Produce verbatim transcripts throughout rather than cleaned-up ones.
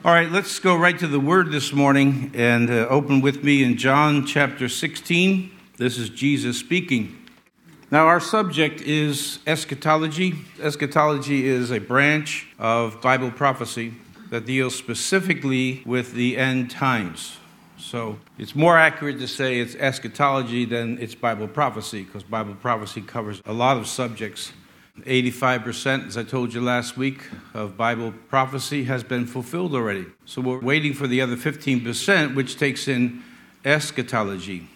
All right, let's go right to the Word this morning and uh, open with me in John chapter sixteen. This is Jesus speaking. Now, our subject is eschatology. Eschatology is a branch of Bible prophecy that deals specifically with the end times. So it's more accurate to say it's eschatology than it's Bible prophecy, because Bible prophecy covers a lot of subjects. eighty-five percent, as I told you last week, of Bible prophecy has been fulfilled already. So we're waiting for the other fifteen percent, which takes in eschatology.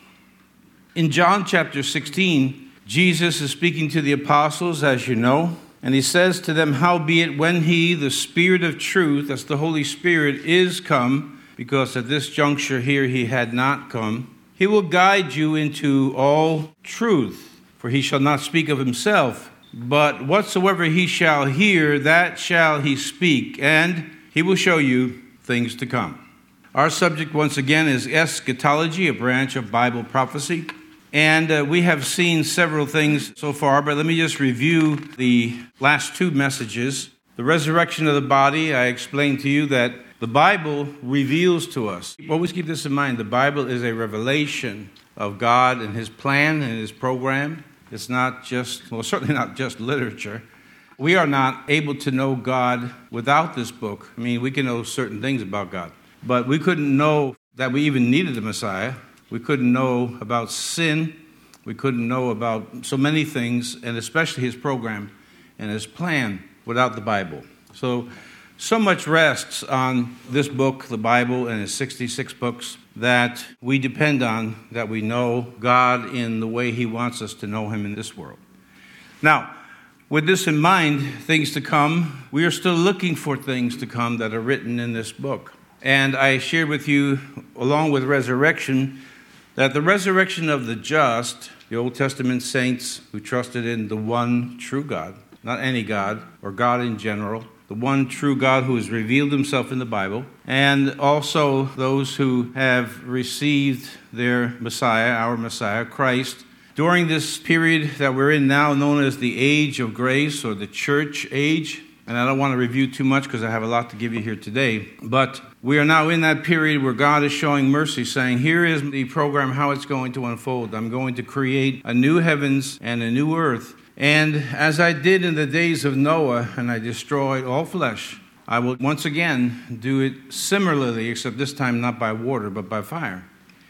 In John chapter sixteen, Jesus is speaking to the apostles, as you know, and he says to them, "Howbeit, when he, the Spirit of truth," that's the Holy Spirit, "is come," because at this juncture here he had not come, "he will guide you into all truth, for he shall not speak of himself, but whatsoever he shall hear, that shall he speak, and he will show you things to come." Our subject, once again, is eschatology, a branch of Bible prophecy. And uh, we have seen several things so far, but let me just review the last two messages. The resurrection of the body, I explained to you that the Bible reveals to us. Always keep this in mind. The Bible is a revelation of God and his plan and his program. It's not just, well, certainly not just literature. We are not able to know God without this book. I mean, we can know certain things about God, but we couldn't know that we even needed the Messiah. We couldn't know about sin. We couldn't know about so many things, and especially his program and his plan without the Bible. So, so much rests on this book, the Bible, and its sixty-six books, that we depend on, that we know God in the way he wants us to know him in this world. Now, with this in mind, things to come, we are still looking for things to come that are written in this book. And I shared with you, along with resurrection, that the resurrection of the just, the Old Testament saints who trusted in the one true God, not any God, or God in general, the one true God who has revealed himself in the Bible, and also those who have received their Messiah, our Messiah, Christ, during this period that we're in now, known as the age of grace or the church age. And I don't want to review too much because I have a lot to give you here today. But we are now in that period where God is showing mercy, saying, here is the program, how it's going to unfold. I'm going to create a new heavens and a new earth. And as I did in the days of Noah, and I destroyed all flesh, I will once again do it similarly, except this time not by water, but by fire.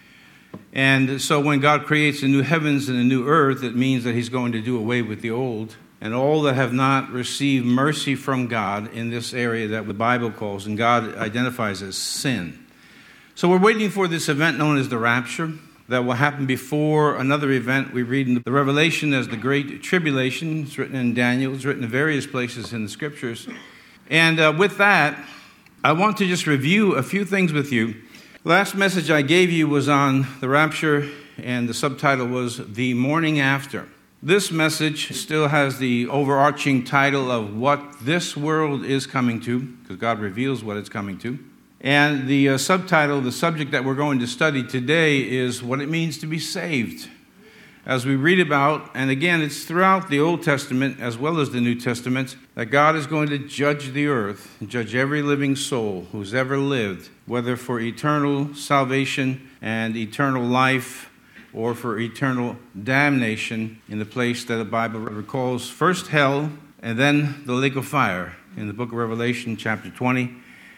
And so when God creates a new heavens and a new earth, it means that he's going to do away with the old. And all that have not received mercy from God in this area that the Bible calls, and God identifies as sin. So we're waiting for this event known as the rapture that will happen before another event we read in the Revelation as the Great Tribulation. It's written in Daniel. It's written in various places in the Scriptures. And uh, with that, I want to just review a few things with you. Last message I gave you was on the rapture, and the subtitle was The Morning After. This message still has the overarching title of What This World Is Coming To, because God reveals what it's coming to. And the uh, subtitle, the subject that we're going to study today, is what it means to be saved. As we read about, and again, it's throughout the Old Testament as well as the New Testament, that God is going to judge the earth, and judge every living soul who's ever lived, whether for eternal salvation and eternal life, or for eternal damnation in the place that the Bible recalls first hell and then the lake of fire in the book of Revelation chapter twenty.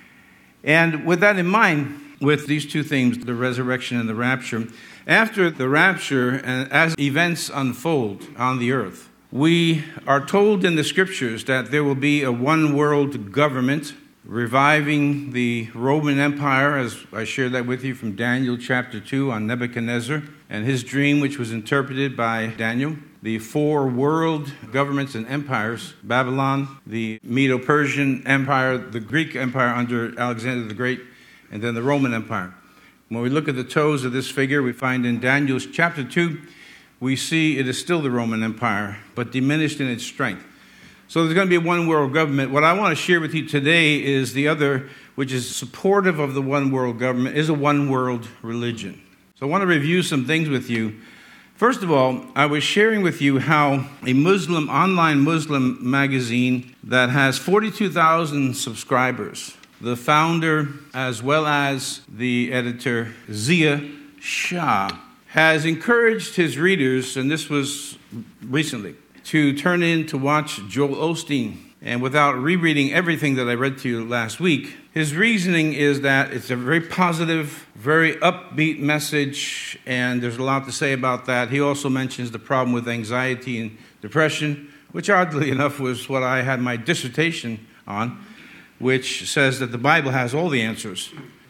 And with that in mind, with these two themes, the resurrection and the rapture, after the rapture and as events unfold on the earth, we are told in the Scriptures that there will be a one world government reviving the Roman Empire, as I shared that with you from Daniel chapter two on Nebuchadnezzar and his dream, which was interpreted by Daniel. The four world governments and empires, Babylon, the Medo-Persian Empire, the Greek Empire under Alexander the Great, and then the Roman Empire. When we look at the toes of this figure, we find in Daniel's chapter two, we see it is still the Roman Empire, but diminished in its strength. So there's going to be a one world government. What I want to share with you today is the other, which is supportive of the one world government, is a one world religion. So I want to review some things with you. First of all, I was sharing with you how a Muslim, online Muslim magazine that has forty-two thousand subscribers, the founder as well as the editor, Zia Shah, has encouraged his readers, and this was recently, to turn in to watch Joel Osteen. And without rereading everything that I read to you last week, his reasoning is that it's a very positive, very upbeat message, and there's a lot to say about that. He also mentions the problem with anxiety and depression, which oddly enough was what I had my dissertation on, which says that the Bible has all the answers.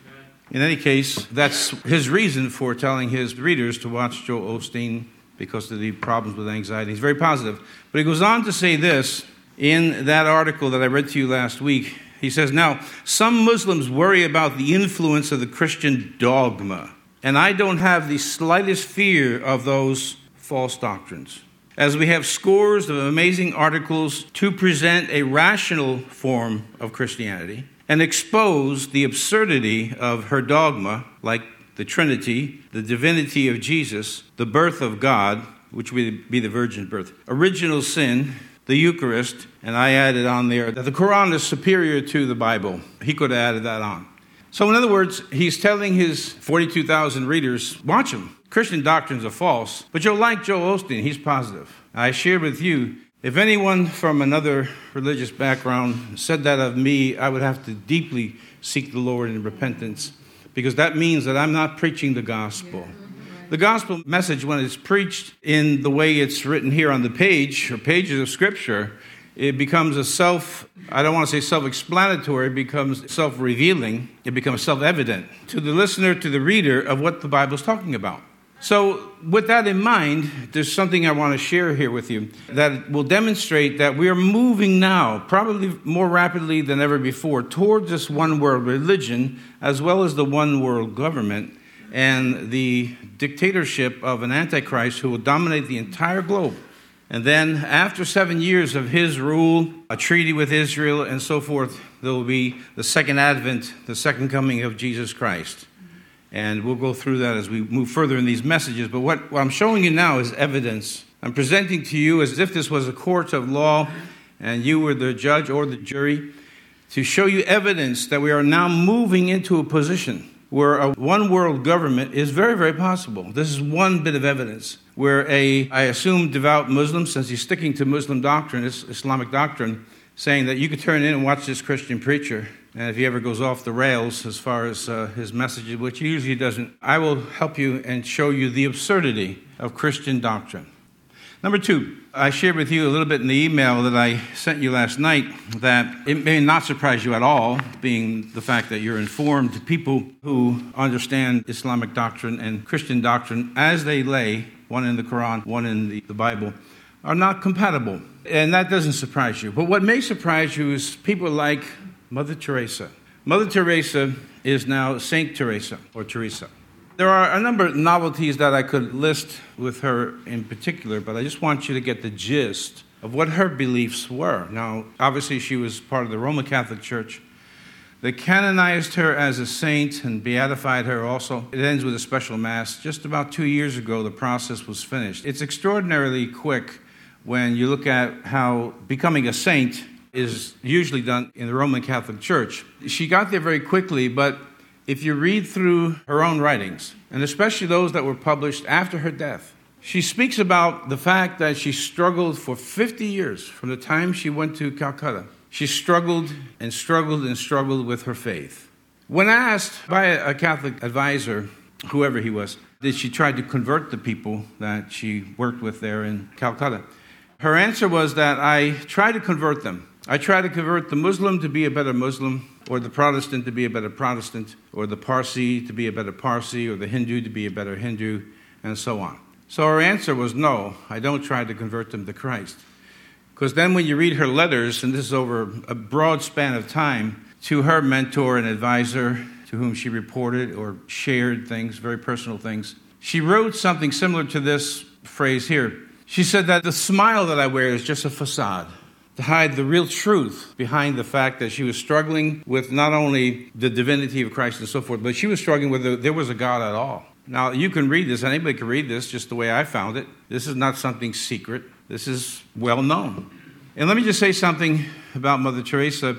In any case, that's his reason for telling his readers to watch Joel Osteen because of the problems with anxiety. He's very positive. But he goes on to say this in that article that I read to you last week. He says, now, some Muslims worry about the influence of the Christian dogma, and I don't have the slightest fear of those false doctrines, as we have scores of amazing articles to present a rational form of Christianity and expose the absurdity of her dogma, like the Trinity, the divinity of Jesus, the birth of God, which would be the virgin birth, original sin, the Eucharist, and I added on there that the Quran is superior to the Bible. He could have added that on. So in other words, he's telling his forty-two thousand readers, watch him. Christian doctrines are false, but you'll like Joel Osteen. He's positive. I share with you, if anyone from another religious background said that of me, I would have to deeply seek the Lord in repentance, because that means that I'm not preaching the gospel. The gospel message, when it's preached in the way it's written here on the page, or pages of Scripture, it becomes a self, I don't want to say self-explanatory, it becomes self-revealing, it becomes self-evident to the listener, to the reader, of what the Bible is talking about. So with that in mind, there's something I want to share here with you that will demonstrate that we are moving now, probably more rapidly than ever before, towards this one-world religion, as well as the one-world government, and the dictatorship of an antichrist who will dominate the entire globe. And then after seven years of his rule, a treaty with Israel and so forth, there will be the second advent, the second coming of Jesus Christ. And we'll go through that as we move further in these messages. But what, what I'm showing you now is evidence. I'm presenting to you as if this was a court of law and you were the judge or the jury, to show you evidence that we are now moving into a position where a one-world government is very, very possible. This is one bit of evidence where a, I assume, devout Muslim, since he's sticking to Muslim doctrine, Islamic doctrine, saying that you could turn in and watch this Christian preacher, and if he ever goes off the rails as far as uh, his message, which he usually doesn't, I will help you and show you the absurdity of Christian doctrine. Number two, I shared with you a little bit in the email that I sent you last night that it may not surprise you at all, being the fact that you're informed people who understand Islamic doctrine and Christian doctrine as they lay, one in the Quran, one in the, the Bible, are not compatible. And that doesn't surprise you. But what may surprise you is people like Mother Teresa. Mother Teresa is now Saint Teresa, or Teresa. There are a number of novelties that I could list with her in particular, but I just want you to get the gist of what her beliefs were. Now, obviously, she was part of the Roman Catholic Church. They canonized her as a saint and beatified her also. It ends with a special mass. Just about two years ago, the process was finished. It's extraordinarily quick when you look at how becoming a saint is usually done in the Roman Catholic Church. She got there very quickly, but if you read through her own writings, and especially those that were published after her death, she speaks about the fact that she struggled for fifty years from the time she went to Calcutta. She struggled and struggled and struggled with her faith. When asked by a Catholic advisor, whoever he was, did she try to convert the people that she worked with there in Calcutta, her answer was that I tried to convert them. I tried to convert the Muslim to be a better Muslim, or the Protestant to be a better Protestant, or the Parsi to be a better Parsi, or the Hindu to be a better Hindu, and so on. So her answer was no, I don't try to convert them to Christ. Because then when you read her letters, and this is over a broad span of time, to her mentor and advisor, to whom she reported or shared things, very personal things, she wrote something similar to this phrase here. She said that the smile that I wear is just a facade to hide the real truth behind the fact that she was struggling with not only the divinity of Christ and so forth, but she was struggling with whether there was a God at all. Now, you can read this. Anybody can read this just the way I found it. This is not something secret. This is well known. And let me just say something about Mother Teresa.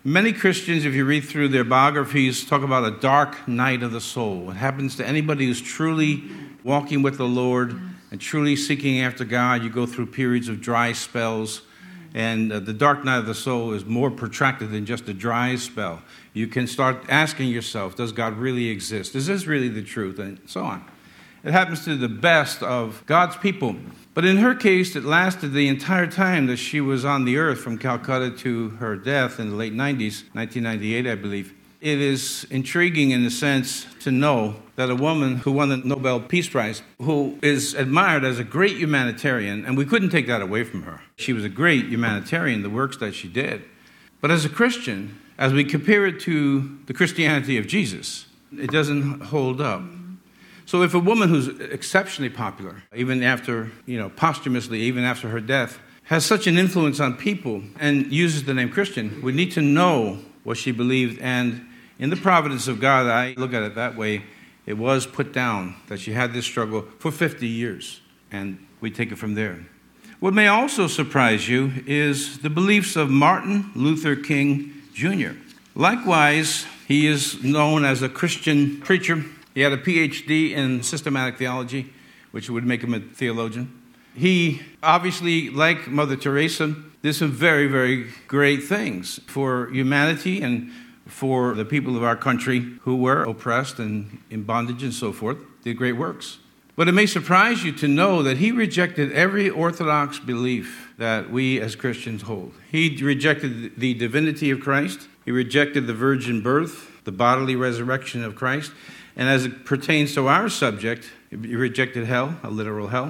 Many Christians, if you read through their biographies, talk about a dark night of the soul. It happens to anybody who's truly walking with the Lord and truly seeking after God. You go through periods of dry spells, and uh, the dark night of the soul is more protracted than just a dry spell. You can start asking yourself, does God really exist? Is this really the truth? And so on. It happens to the best of God's people. But in her case, it lasted the entire time that she was on the earth, from Calcutta to her death in the late nineties, nineteen ninety-eight, I believe. It is intriguing in a sense to know that a woman who won the Nobel Peace Prize, who is admired as a great humanitarian, and we couldn't take that away from her. She was a great humanitarian, the works that she did. But as a Christian, as we compare it to the Christianity of Jesus, it doesn't hold up. So if a woman who's exceptionally popular, even after, you know, posthumously, even after her death, has such an influence on people and uses the name Christian, we need to know what she believed. And in the providence of God, I look at it that way, it was put down that she had this struggle for fifty years. And we take it from there. What may also surprise you is the beliefs of Martin Luther King Junior Likewise, he is known as a Christian preacher. He had a P H D in systematic theology, which would make him a theologian. He obviously, like Mother Teresa, did some very, very great things for humanity and for the people of our country who were oppressed and in bondage and so forth. Did great works. But it may surprise you to know that he rejected every orthodox belief that we as Christians hold. He rejected the divinity of Christ. He rejected the virgin birth, the bodily resurrection of Christ. And as it pertains to our subject, he rejected hell, a literal hell.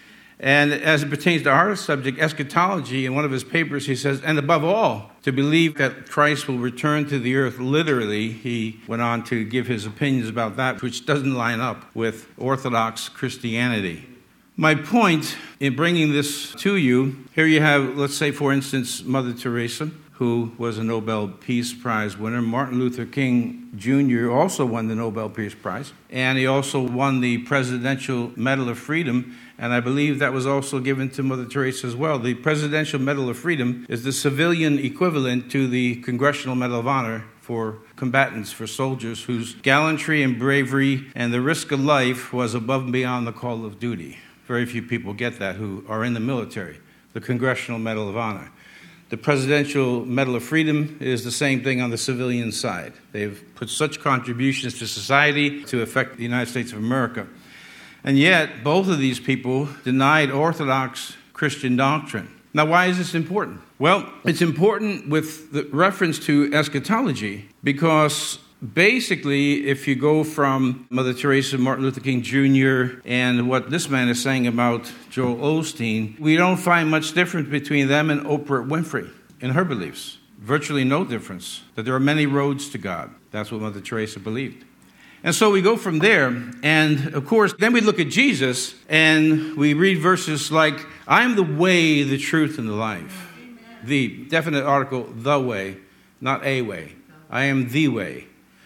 And as it pertains to our subject, eschatology, in one of his papers, he says, and above all, to believe that Christ will return to the earth literally. He went on to give his opinions about that, which doesn't line up with Orthodox Christianity. My point in bringing this to you, here you have, let's say, for instance, Mother Teresa, who was a Nobel Peace Prize winner. Martin Luther King Junior also won the Nobel Peace Prize. And he also won the Presidential Medal of Freedom. And I believe that was also given to Mother Teresa as well. The Presidential Medal of Freedom is the civilian equivalent to the Congressional Medal of Honor for combatants, for soldiers whose gallantry and bravery and the risk of life was above and beyond the call of duty. Very few people get that who are in the military, the Congressional Medal of Honor. The Presidential Medal of Freedom is the same thing on the civilian side. They've put such contributions to society to affect the United States of America. And yet, both of these people denied Orthodox Christian doctrine. Now, why is this important? Well, it's important with the reference to eschatology because basically, if you go from Mother Teresa, Martin Luther King Junior, and what this man is saying about Joel Osteen, we don't find much difference between them and Oprah Winfrey in her beliefs. Virtually no difference. That there are many roads to God. That's what Mother Teresa believed. And so we go from there, and of course, then we look at Jesus, and we read verses like, I am the way, the truth, and the life. Amen. The definite article, the way, not a way. I am the way.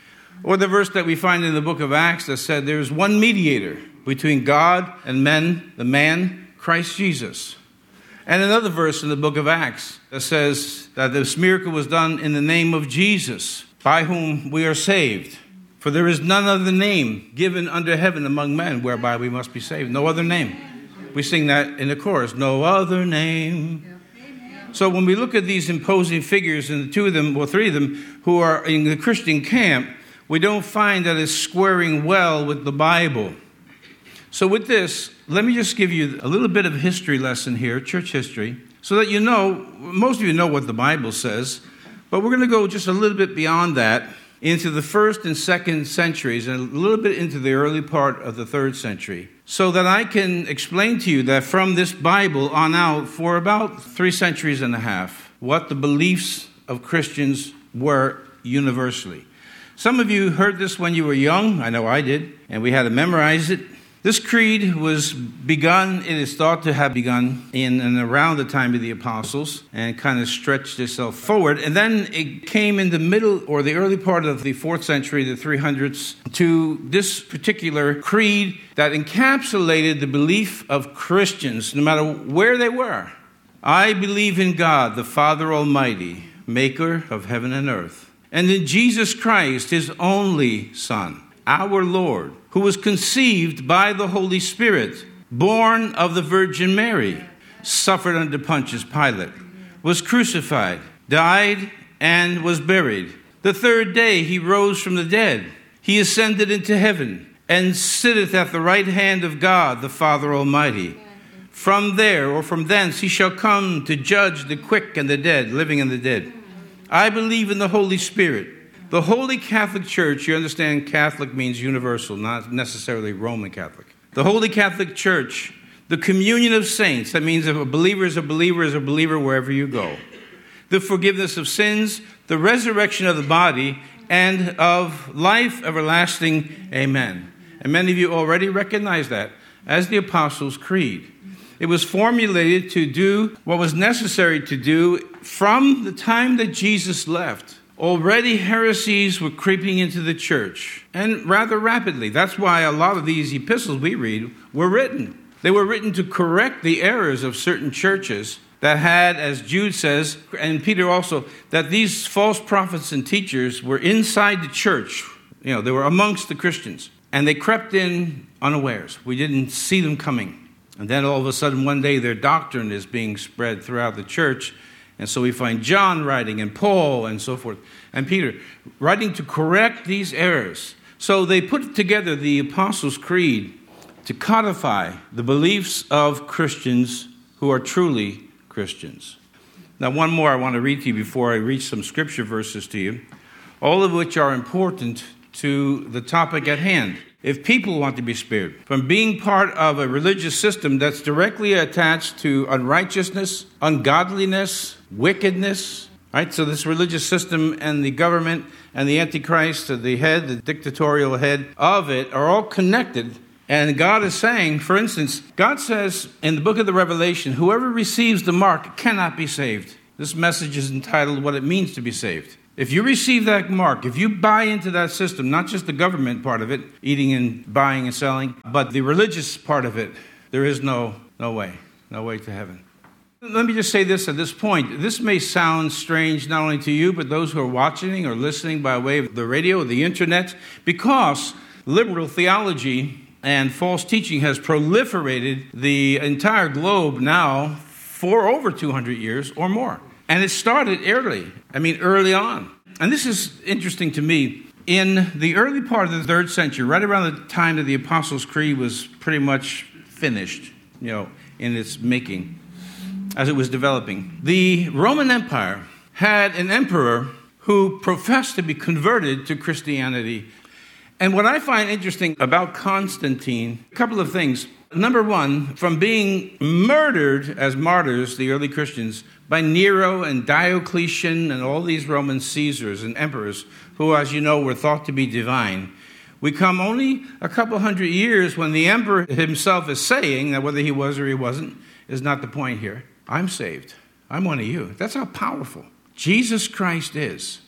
Or the verse that we find in the book of Acts that said there is one mediator between God and men, the man, Christ Jesus. And another verse in the book of Acts that says that this miracle was done in the name of Jesus, by whom we are saved. For there is none other name given under heaven among men whereby we must be saved. No other name. We sing that in the chorus. No other name. So when we look at these imposing figures, and the two of them, well, three of them, who are in the Christian camp, we don't find that it's squaring well with the Bible. So with this, let me just give you a little bit of history lesson here, church history, so that you know, most of you know what the Bible says, but we're going to go just a little bit beyond that into the first and second centuries and a little bit into the early part of the third century, so that I can explain to you that from this Bible on out for about three centuries and a half, what the beliefs of Christians were universally. Some of you heard this when you were young. I know I did. And we had to memorize it. This creed was begun, it is thought to have begun in and around the time of the apostles and kind of stretched itself forward. And then it came in the middle or the early part of the fourth century, the three hundreds, to this particular creed that encapsulated the belief of Christians, no matter where they were. I believe in God, the Father Almighty, maker of heaven and earth, and in Jesus Christ, his only Son, our Lord, who was conceived by the Holy Spirit, born of the Virgin Mary, suffered under Pontius Pilate, was crucified, died, and was buried. The third day he rose from the dead. He ascended into heaven and sitteth at the right hand of God, the Father Almighty. From there, or from thence, he shall come to judge the quick and the dead, living and the dead. I believe in the Holy Spirit, the Holy Catholic Church. You understand Catholic means universal, not necessarily Roman Catholic. The Holy Catholic Church, the communion of saints. That means if a believer is a believer is a believer wherever you go. The forgiveness of sins, the resurrection of the body, and of life everlasting. Amen. And many of you already recognize that as the Apostles' Creed. It was formulated to do what was necessary to do from the time that Jesus left. Already heresies were creeping into the church, and rather rapidly. That's why a lot of these epistles we read were written. They were written to correct the errors of certain churches that had, as Jude says, and Peter also, that these false prophets and teachers were inside the church. You know, they were amongst the Christians, and they crept in unawares. We didn't see them coming. And then all of a sudden, one day, their doctrine is being spread throughout the church. And so we find John writing, and Paul, and so forth, and Peter writing to correct these errors. So they put together the Apostles' Creed to codify the beliefs of Christians who are truly Christians. Now, one more I want to read to you before I read some scripture verses to you, all of which are important to the topic at hand. If people want to be spared from being part of a religious system that's directly attached to unrighteousness, ungodliness, wickedness, right? So this religious system and the government and the Antichrist, the head, the dictatorial head of it, are all connected. And God is saying, for instance, God says in the book of the Revelation, whoever receives the mark cannot be saved. This message is entitled, What It Means to Be Saved. If you receive that mark, if you buy into that system, not just the government part of it, eating and buying and selling, but the religious part of it, there is no, no way, no way to heaven. Let me just say this at this point. This may sound strange not only to you, but those who are watching or listening by way of the radio or the internet, because liberal theology and false teaching has proliferated the entire globe now for over two hundred years or more. And it started early, I mean early on. And this is interesting to me. In the early part of the third century, right around the time that the Apostles' Creed was pretty much finished, you know, in its making, as it was developing, the Roman Empire had an emperor who professed to be converted to Christianity. And what I find interesting about Constantine, a couple of things. Number one, from being murdered as martyrs, the early Christians, by Nero and Diocletian and all these Roman Caesars and emperors, who, as you know, were thought to be divine, we come only a couple hundred years when the emperor himself is saying, that whether he was or he wasn't is not the point here, I'm saved. I'm one of you. That's how powerful Jesus Christ is.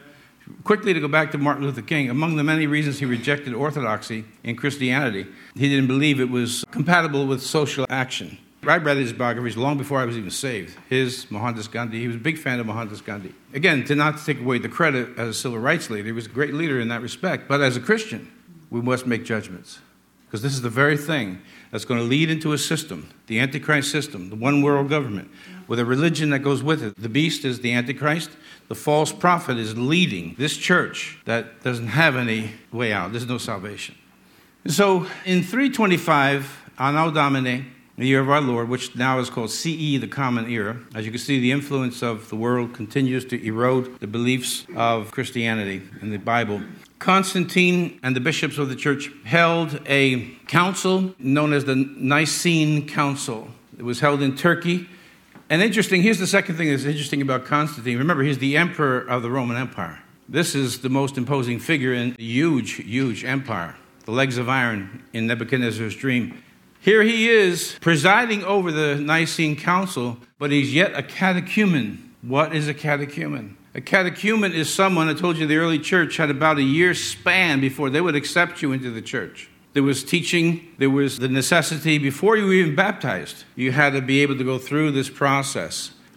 Quickly to go back to Martin Luther King, among the many reasons he rejected orthodoxy in Christianity, he didn't believe it was compatible with social action. I read his biographies long before I was even saved. His, Mohandas Gandhi, he was a big fan of Mohandas Gandhi. Again, to not take away the credit as a civil rights leader, he was a great leader in that respect. But as a Christian, we must make judgments. Because this is the very thing that's going to lead into a system, the Antichrist system, the one world government, with a religion that goes with it. The beast is the Antichrist. The false prophet is leading this church that doesn't have any way out. There's no salvation. So in three twenty-five, Anno Domini, the year of our Lord, which now is called C E, the Common Era, as you can see, the influence of the world continues to erode the beliefs of Christianity and the Bible. Constantine and the bishops of the church held a council known as the Nicene Council. It was held in Turkey. And interesting, here's the second thing that's interesting about Constantine. Remember, he's the emperor of the Roman Empire. This is the most imposing figure in a huge, huge empire. The legs of iron in Nebuchadnezzar's dream. Here he is presiding over the Nicene Council, but he's yet a catechumen. What is a catechumen? A catechumen is someone, I told you the early church had about a year's span before they would accept you into the church. There was teaching, there was the necessity, before you were even baptized, you had to be able to go through this process.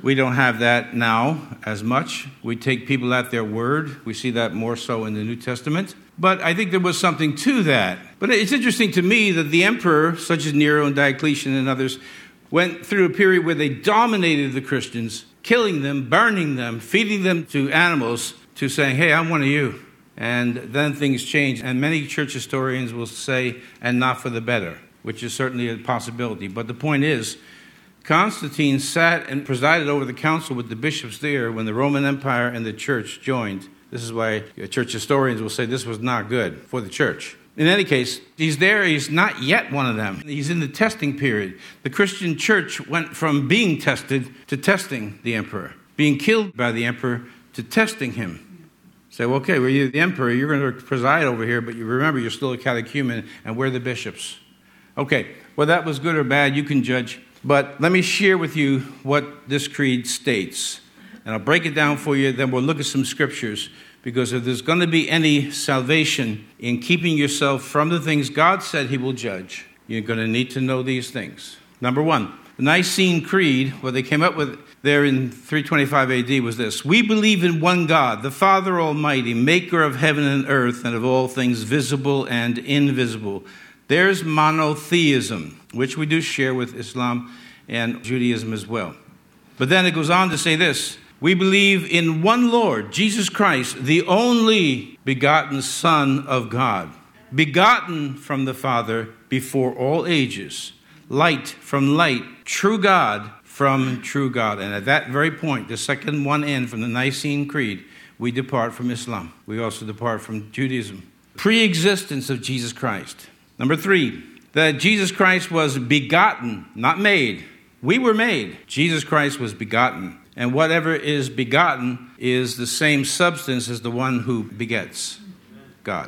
We don't have that now as much. We take people at their word. We see that more so in the New Testament. But I think there was something to that. But it's interesting to me that the emperor, such as Nero and Diocletian and others, went through a period where they dominated the Christians, killing them, burning them, feeding them to animals, to saying, hey, I'm one of you. And then things changed. And many church historians will say, and not for the better, which is certainly a possibility. But the point is, Constantine sat and presided over the council with the bishops there when the Roman Empire and the church joined. This is why church historians will say this was not good for the church. In any case, he's there. He's not yet one of them. He's in the testing period. The Christian church went from being tested to testing the emperor, being killed by the emperor to testing him. Say, well, okay, well, you're the emperor. You're going to preside over here, but you remember you're still a catechumen, and we're the bishops. Okay, well, that was good or bad. You can judge. But let me share with you what this creed states. And I'll break it down for you, then we'll look at some scriptures. Because if there's going to be any salvation in keeping yourself from the things God said he will judge, you're going to need to know these things. Number one, the Nicene Creed, what they came up with there in three twenty-five A D was this. We believe in one God, the Father Almighty, maker of heaven and earth and of all things visible and invisible. There's monotheism, which we do share with Islam and Judaism as well. But then it goes on to say this. We believe in one Lord, Jesus Christ, the only begotten Son of God, begotten from the Father before all ages, light from light, true God from true God. And at that very point, the second one in from the Nicene Creed, we depart from Islam. We also depart from Judaism. Pre-existence of Jesus Christ. Number three, that Jesus Christ was begotten, not made. We were made. Jesus Christ was begotten. And whatever is begotten is the same substance as the one who begets, God.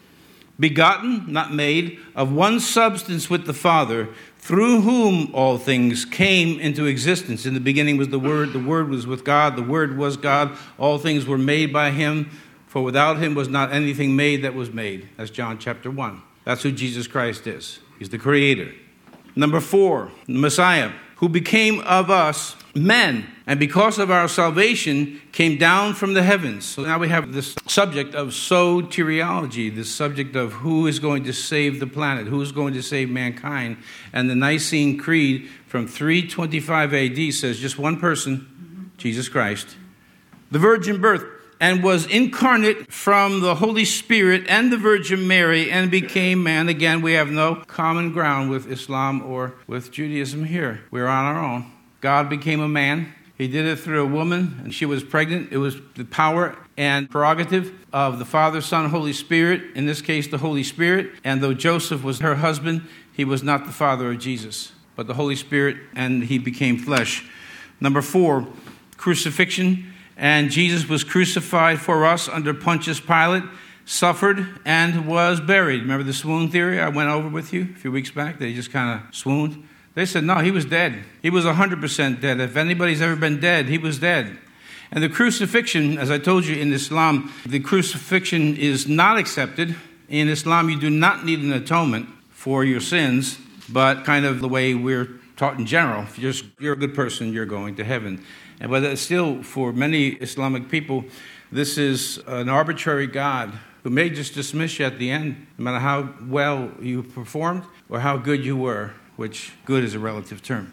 Begotten, not made, of one substance with the Father, through whom all things came into existence. In the beginning was the Word, the Word was with God, the Word was God, all things were made by him, for without him was not anything made that was made. That's John chapter one. That's who Jesus Christ is. He's the Creator. Number four, the Messiah, who became of us men, and because of our salvation, came down from the heavens. So now we have this subject of soteriology, this subject of who is going to save the planet, who is going to save mankind. And the Nicene Creed from three twenty-five A D says just one person, Jesus Christ, the virgin birth, and was incarnate from the Holy Spirit and the Virgin Mary and became man. Again, we have no common ground with Islam or with Judaism here. We're on our own. God became a man. He did it through a woman, and she was pregnant. It was the power and prerogative of the Father, Son, Holy Spirit, in this case, the Holy Spirit. And though Joseph was her husband, he was not the father of Jesus, but the Holy Spirit, and he became flesh. Number four, crucifixion. And Jesus was crucified for us under Pontius Pilate, suffered, and was buried. Remember the swoon theory I went over with you a few weeks back? They just kind of swooned. They said, no, he was dead. He was one hundred percent dead. If anybody's ever been dead, he was dead. And the crucifixion, as I told you in Islam, the crucifixion is not accepted. In Islam, you do not need an atonement for your sins, but kind of the way we're taught in general. If you're, you're a good person, you're going to heaven. And but still, for many Islamic people, this is an arbitrary God who may just dismiss you at the end, no matter how well you performed or how good you were, which good is a relative term.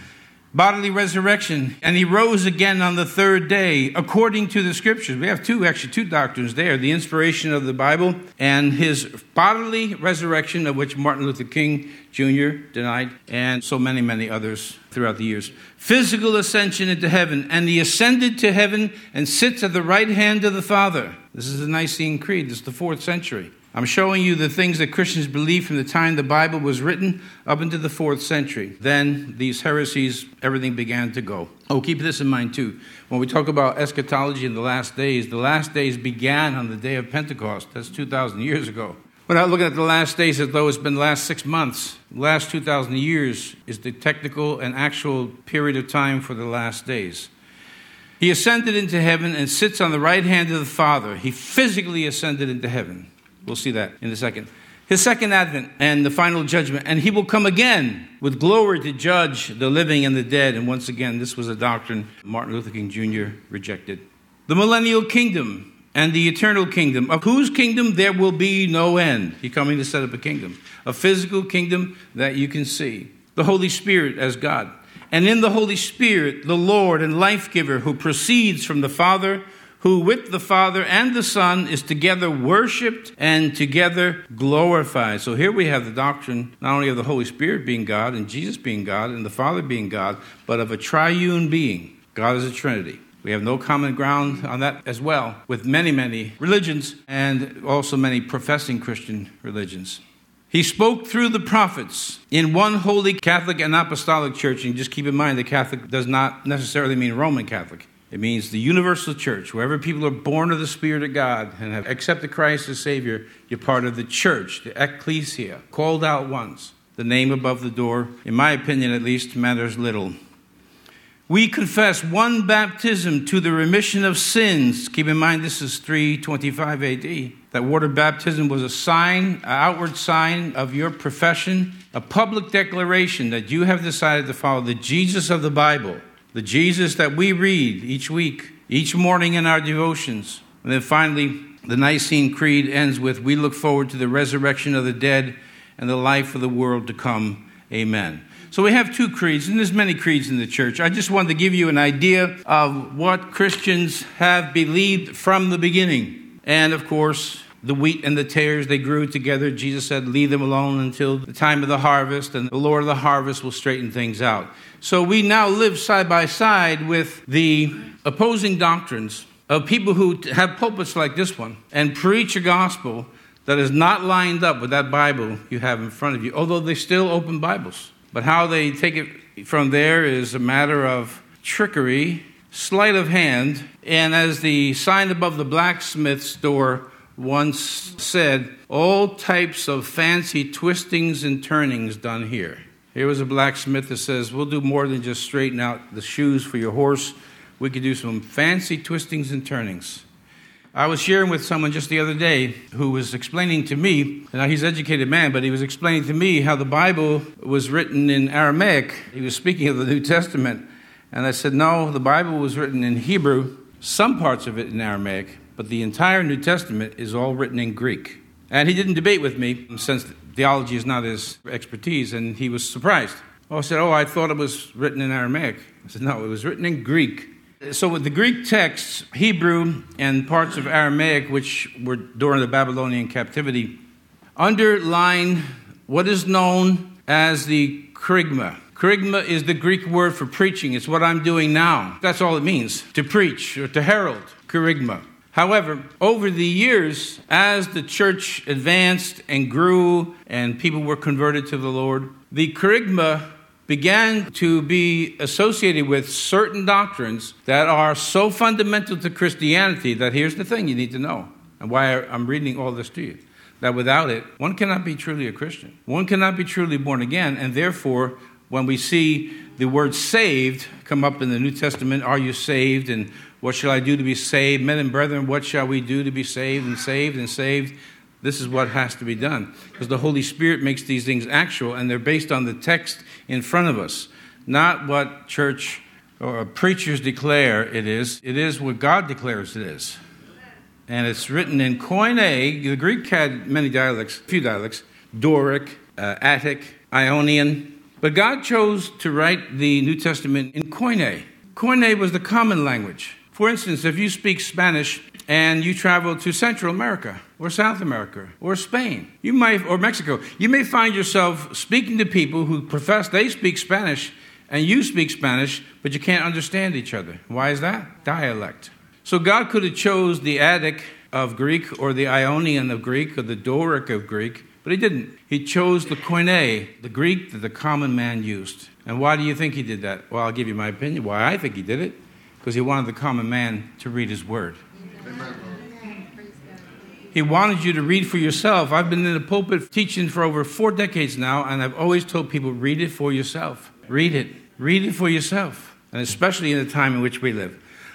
Bodily resurrection, and he rose again on the third day, according to the Scriptures. We have two, actually two doctrines there, the inspiration of the Bible and his bodily resurrection, of which Martin Luther King Junior denied, and so many, many others throughout the years. Physical ascension into heaven, and he ascended to heaven and sits at the right hand of the Father. This is the Nicene Creed. This is the fourth century. I'm showing you the things that Christians believed from the time the Bible was written up into the fourth century. Then these heresies, everything began to go. Oh, keep this in mind too. When we talk about eschatology in the last days, the last days began on the day of Pentecost. That's two thousand years ago. We're not looking at the last days as though it's been the last six months. The last two thousand years is the technical and actual period of time for the last days. He ascended into heaven and sits on the right hand of the Father. He physically ascended into heaven. We'll see that in a second. his second advent and the final judgment. And he will come again with glory to judge the living and the dead. And once again, this was a doctrine Martin Luther King Junior rejected. The millennial kingdom and the eternal kingdom, of whose kingdom there will be no end. He's coming to set up a kingdom, a physical kingdom that you can see. The Holy Spirit as God. And in the Holy Spirit, the Lord and life giver who proceeds from the Father, who with the Father and the Son is together worshipped and together glorified. So here we have the doctrine not only of the Holy Spirit being God and Jesus being God and the Father being God, but of a triune being. God is a Trinity. We have no common ground on that as well with many, many religions and also many professing Christian religions. He spoke through the prophets in one holy Catholic and apostolic church. And just keep in mind, the Catholic does not necessarily mean Roman Catholic. It means the universal church. Wherever people are born of the Spirit of God and have accepted Christ as Savior, you're part of the church, the ecclesia, called out ones. The name above the door, in my opinion at least, matters little. We confess one baptism to the remission of sins. Keep in mind, this is three twenty-five A D. That water baptism was a sign, an outward sign of your profession, a public declaration that you have decided to follow the Jesus of the Bible, the Jesus that we read each week, each morning in our devotions. And then finally, the Nicene Creed ends with, we look forward to the resurrection of the dead and the life of the world to come. Amen. So we have two creeds, and there's many creeds in the church. I just wanted to give you an idea of what Christians have believed from the beginning. And of course, the wheat and the tares, they grew together. Jesus said, leave them alone until the time of the harvest, and the Lord of the harvest will straighten things out. So we now live side by side with the opposing doctrines of people who have pulpits like this one and preach a gospel that is not lined up with that Bible you have in front of you, although they still open Bibles. But how they take it from there is a matter of trickery, sleight of hand, and as the sign above the blacksmith's door once said, all types of fancy twistings and turnings done here. Here was a blacksmith that says, we'll do more than just straighten out the shoes for your horse. We could do some fancy twistings and turnings. I was sharing with someone just the other day who was explaining to me, and he's an educated man, but he was explaining to me how the Bible was written in Aramaic. He was speaking of the New Testament. And I said, no, the Bible was written in Hebrew, some parts of it in Aramaic, but the entire New Testament is all written in Greek. And he didn't debate with me, since theology is not his expertise, and he was surprised. Oh, I said, oh, I thought it was written in Aramaic. I said, no, it was written in Greek. So with the Greek texts, Hebrew and parts of Aramaic, which were during the Babylonian captivity, underline what is known as the kerygma. Kerygma is the Greek word for preaching. It's what I'm doing now. That's all it means, to preach or to herald, kerygma. However, over the years, as the church advanced and grew and people were converted to the Lord, the kerygma began to be associated with certain doctrines that are so fundamental to Christianity that here's the thing you need to know, and why I'm reading all this to you, that without it, one cannot be truly a Christian. One cannot be truly born again, and therefore, when we see the word saved come up in the New Testament, are you saved, and what shall I do to be saved? Men and brethren, what shall we do to be saved and saved and saved? This is what has to be done, because the Holy Spirit makes these things actual, and they're based on the text in front of us, not what church or preachers declare it is. It is what God declares it is. And it's written in Koine. The Greek had many dialects, a few dialects, Doric, uh, Attic, Ionian. But God chose to write the New Testament in Koine. Koine was the common language. For instance, if you speak Spanish and you travel to Central America or South America or Spain, you might, or Mexico, you may find yourself speaking to people who profess they speak Spanish and you speak Spanish, but you can't understand each other. Why is that? Dialect. So God could have chose the Attic of Greek or the Ionian of Greek or the Doric of Greek, but he didn't. He chose the Koine, the Greek that the common man used. And why do you think he did that? Well, I'll give you my opinion why I think he did it. Because he wanted the common man to read his word. Amen. He wanted you to read for yourself. I've been in the pulpit teaching for over four decades now, and I've always told people, read it for yourself. Read it. Read it for yourself. And especially in the time in which we live.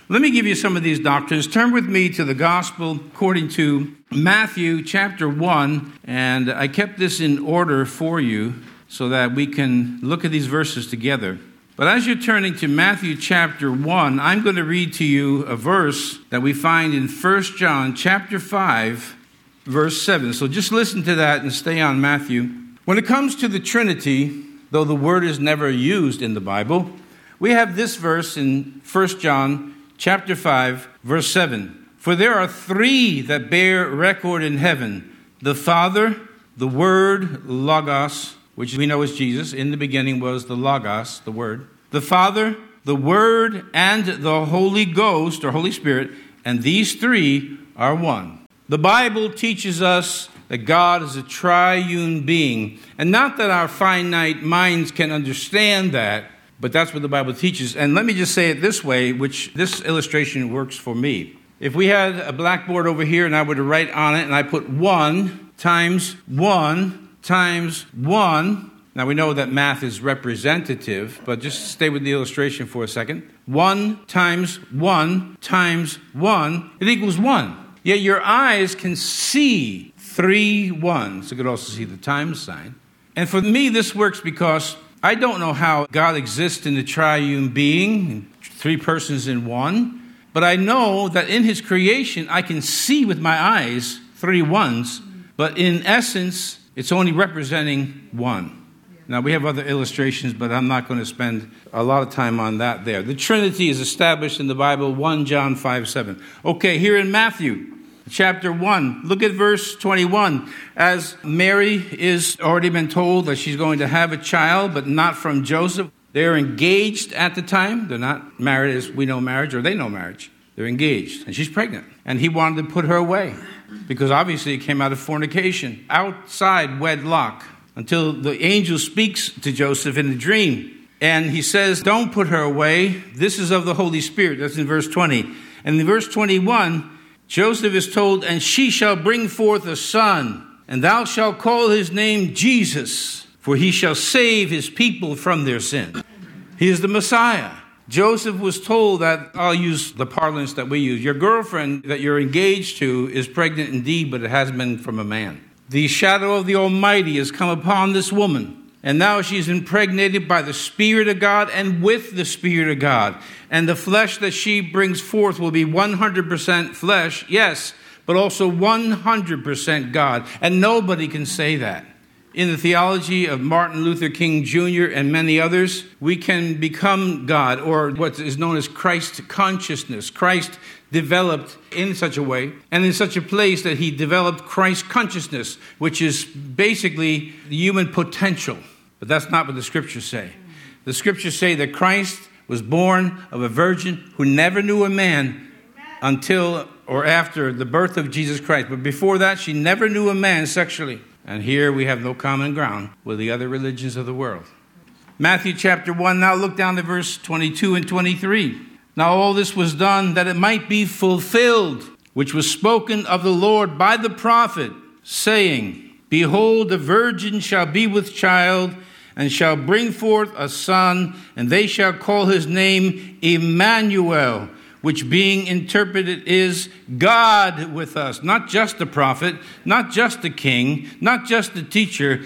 Let me give you some of these doctrines. Turn with me to the gospel according to Matthew chapter one, and I kept this in order for you so that we can look at these verses together. But as you're turning to Matthew chapter one, I'm going to read to you a verse that we find in First John chapter five, verse seven. So just listen to that and stay on Matthew. When it comes to the Trinity, though the word is never used in the Bible, we have this verse in First John chapter five, verse seven. For there are three that bear record in heaven, the Father, the Word, Logos, which we know is Jesus. In the beginning was the Logos, the Word. The Father, the Word, and the Holy Ghost, or Holy Spirit, and these three are one. The Bible teaches us that God is a triune being, and not that our finite minds can understand that, but that's what the Bible teaches. And let me just say it this way, which this illustration works for me. If we had a blackboard over here and I were to write on it, and I put one times one times one. Now we know that math is representative, but just stay with the illustration for a second. One times one times one, it equals one. Yet your eyes can see three ones. You could also see the times sign. And for me, this works because I don't know how God exists in the triune being, three persons in one, but I know that in his creation, I can see with my eyes three ones, but in essence, it's only representing one. Now, we have other illustrations, but I'm not going to spend a lot of time on that there. The Trinity is established in the Bible, First John five seven. Okay, here in Matthew chapter one, look at verse twenty-one. As Mary is already been told that she's going to have a child, but not from Joseph. They're engaged at the time. They're not married as we know marriage, or they know marriage. They're engaged, and she's pregnant. And he wanted to put her away, because obviously it came out of fornication, outside wedlock, until the angel speaks to Joseph in a dream. And he says, don't put her away. This is of the Holy Spirit. That's in verse twenty. And in verse twenty-one, Joseph is told, and she shall bring forth a son, and thou shalt call his name Jesus, for he shall save his people from their sin. He is the Messiah. Joseph was told that, I'll use the parlance that we use, your girlfriend that you're engaged to is pregnant indeed, but it hasn't been from a man. The shadow of the Almighty has come upon this woman, and now she's impregnated by the Spirit of God and with the Spirit of God. And the flesh that she brings forth will be one hundred percent flesh, yes, but also one hundred percent God. And nobody can say that. In the theology of Martin Luther King Junior and many others, we can become God, or what is known as Christ consciousness. Christ developed in such a way and in such a place that he developed Christ consciousness, which is basically the human potential. But that's not what the scriptures say. The scriptures say that Christ was born of a virgin who never knew a man until or after the birth of Jesus Christ. But before that, she never knew a man sexually. And here we have no common ground with the other religions of the world. Matthew chapter one, now look down to verse twenty-two and twenty-three. Now all this was done that it might be fulfilled, which was spoken of the Lord by the prophet, saying, behold, the virgin shall be with child, and shall bring forth a son, and they shall call his name Emmanuel, which being interpreted is God with us. Not just the prophet, not just the king, not just the teacher,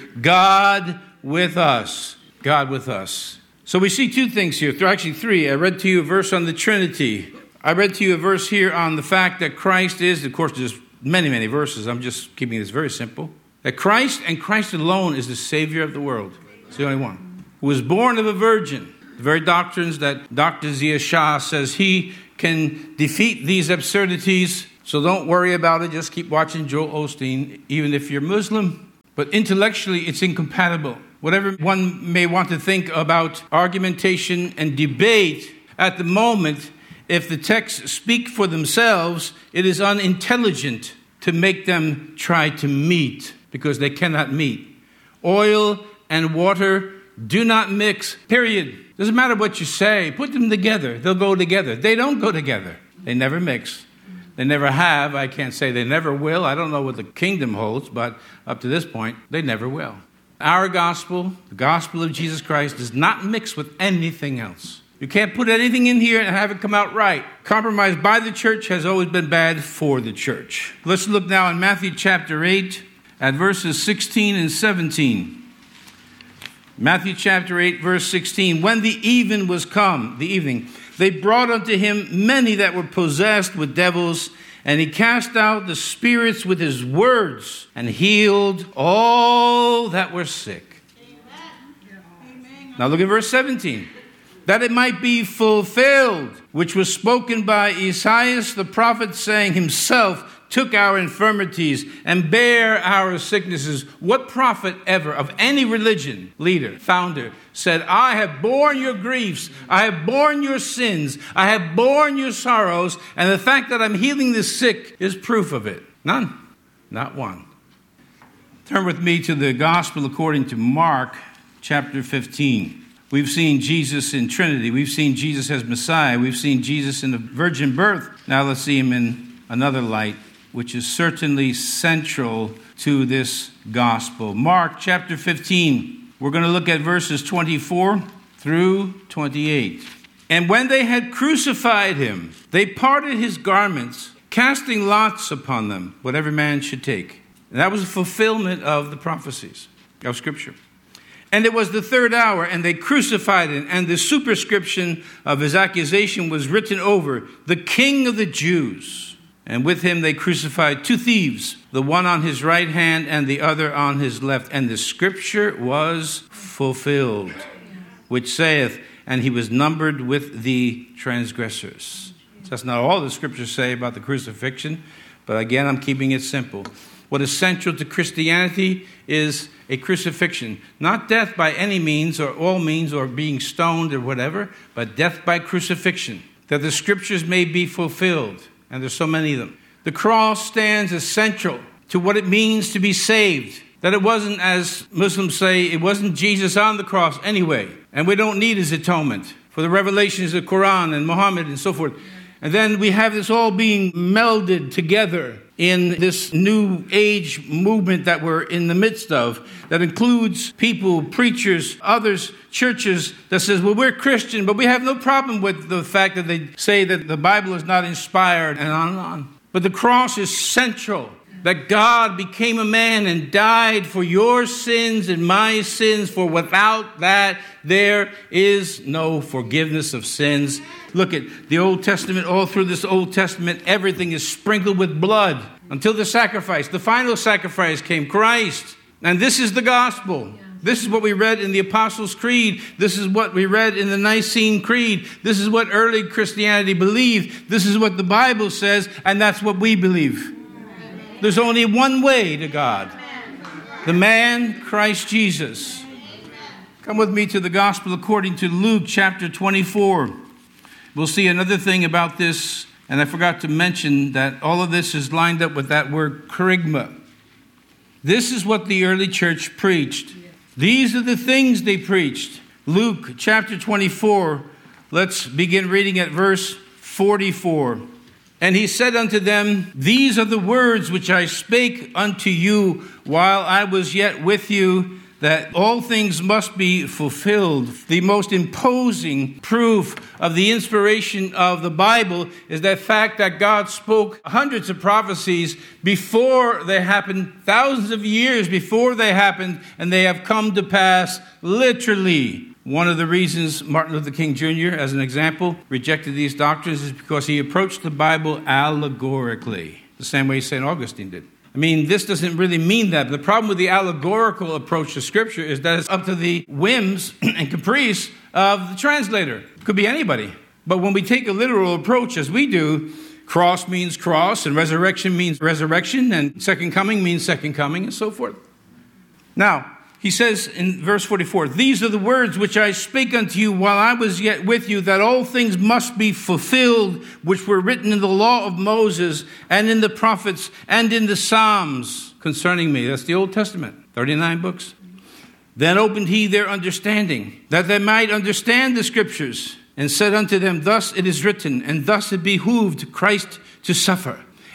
God with us. God with us. So we see two things here. There are actually three. I read to you a verse on the Trinity. I read to you a verse here on the fact that Christ is, of course, there's many, many verses. I'm just keeping this very simple. That Christ and Christ alone is the Savior of the world. It's the only one. Who was born of a virgin. The very doctrines that Doctor Zia Shah says he can defeat these absurdities. So don't worry about it. Just keep watching Joel Osteen, even if you're Muslim. But intellectually, it's incompatible. Whatever one may want to think about argumentation and debate, at the moment, if the texts speak for themselves, it is unintelligent to make them try to meet, because they cannot meet. Oil and water do not mix, period. Doesn't matter what you say. Put them together. They'll go together. They don't go together. They never mix. They never have. I can't say they never will. I don't know what the kingdom holds, but up to this point, they never will. Our gospel, the gospel of Jesus Christ, does not mix with anything else. You can't put anything in here and have it come out right. Compromise by the church has always been bad for the church. Let's look now in Matthew chapter eight at verses sixteen and seventeen. Matthew chapter eight, verse sixteen. When the even was come, the evening, they brought unto him many that were possessed with devils, and he cast out the spirits with his words, and healed all that were sick. Amen. Now look at verse seventeen. That it might be fulfilled, which was spoken by Esaias the prophet, saying, himself took our infirmities and bare our sicknesses. What prophet ever of any religion, leader, founder, said, I have borne your griefs, I have borne your sins, I have borne your sorrows, and the fact that I'm healing the sick is proof of it? None. Not one. Turn with me to the gospel according to Mark chapter fifteen. We've seen Jesus in Trinity. We've seen Jesus as Messiah. We've seen Jesus in the virgin birth. Now let's see him in another light, which is certainly central to this gospel. Mark chapter fifteen. We're going to look at verses twenty-four through twenty-eight. And when they had crucified him, they parted his garments, casting lots upon them, what every man should take. And that was a fulfillment of the prophecies of Scripture. And it was the third hour, and they crucified him, and the superscription of his accusation was written over, the King of the Jews. And with him they crucified two thieves, the one on his right hand and the other on his left. And the scripture was fulfilled, which saith, and he was numbered with the transgressors. That's not all the scriptures say about the crucifixion, but again, I'm keeping it simple. What is central to Christianity is a crucifixion. Not death by any means or all means or being stoned or whatever, but death by crucifixion, that the scriptures may be fulfilled. And there's so many of them. The cross stands as central to what it means to be saved. That it wasn't, as Muslims say, it wasn't Jesus on the cross anyway. And we don't need his atonement for the revelations of the Quran and Muhammad and so forth. And then we have this all being melded together in this new age movement that we're in the midst of, that includes people, preachers, others, churches, that says, well, we're Christian, but we have no problem with the fact that they say that the Bible is not inspired, and on and on. But the cross is central, that God became a man and died for your sins and my sins, for without that there is no forgiveness of sins. Look at the Old Testament, all through this Old Testament, everything is sprinkled with blood until the sacrifice. The final sacrifice came, Christ. And this is the gospel. This is what we read in the Apostles' Creed. This is what we read in the Nicene Creed. This is what early Christianity believed. This is what the Bible says, and that's what we believe. There's only one way to God. The man, Christ Jesus. Come with me to the gospel according to Luke chapter twenty-four. We'll see another thing about this, and I forgot to mention that all of this is lined up with that word kerygma. This is what the early church preached. These are the things they preached. Luke chapter twenty-four, let's begin reading at verse forty-four. And he said unto them, these are the words which I spake unto you while I was yet with you, that all things must be fulfilled. The most imposing proof of the inspiration of the Bible is that fact that God spoke hundreds of prophecies before they happened, thousands of years before they happened, and they have come to pass literally. One of the reasons Martin Luther King Junior, as an example, rejected these doctrines is because he approached the Bible allegorically, the same way Saint Augustine did. I mean, this doesn't really mean that. But the problem with the allegorical approach to Scripture is that it's up to the whims and caprice of the translator. It could be anybody. But when we take a literal approach, as we do, cross means cross, and resurrection means resurrection, and second coming means second coming, and so forth. Now, he says in verse forty-four, these are the words which I spake unto you while I was yet with you, that all things must be fulfilled, which were written in the law of Moses, and in the prophets, and in the Psalms concerning me. That's the Old Testament, thirty-nine books. Then opened he their understanding, that they might understand the scriptures, and said unto them, thus it is written, and thus it behooved Christ to suffer,